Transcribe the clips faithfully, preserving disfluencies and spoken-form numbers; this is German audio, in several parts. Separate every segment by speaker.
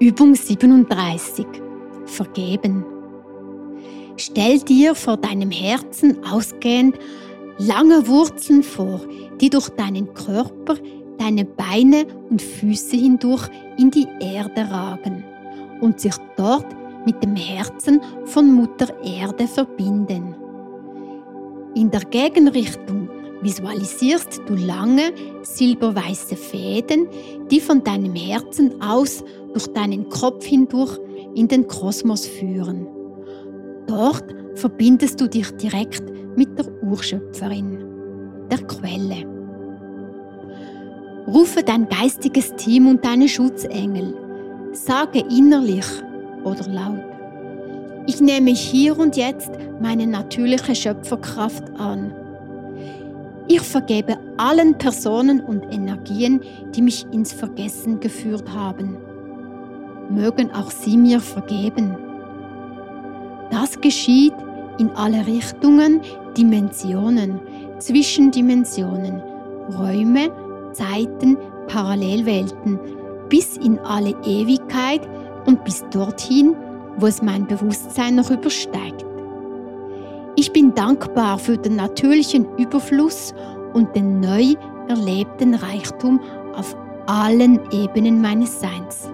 Speaker 1: Übung siebenunddreißig. Vergeben. Stell dir vor deinem Herzen ausgehend lange Wurzeln vor, die durch deinen Körper, deine Beine und Füße hindurch in die Erde ragen und sich dort mit dem Herzen von Mutter Erde verbinden. In der Gegenrichtung visualisierst du lange, silberweiße Fäden, die von deinem Herzen aus durch deinen Kopf hindurch in den Kosmos führen. Dort verbindest du dich direkt mit der Urschöpferin, der Quelle. Rufe dein geistiges Team und deine Schutzengel. Sage innerlich oder laut: Ich nehme hier und jetzt meine natürliche Schöpferkraft an. Ich vergebe allen Personen und Energien, die mich ins Vergessen geführt haben. Mögen auch sie mir vergeben. Das geschieht in alle Richtungen, Dimensionen, Zwischendimensionen, Räume, Zeiten, Parallelwelten, bis in alle Ewigkeit und bis dorthin, wo es mein Bewusstsein noch übersteigt. Ich bin dankbar für den natürlichen Überfluss und den neu erlebten Reichtum auf allen Ebenen meines Seins.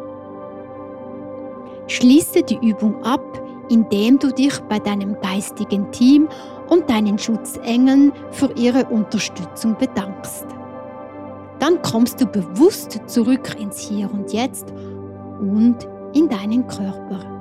Speaker 1: Schließe die Übung ab, indem du dich bei deinem geistigen Team und deinen Schutzengeln für ihre Unterstützung bedankst. Dann kommst du bewusst zurück ins Hier und Jetzt und in deinen Körper.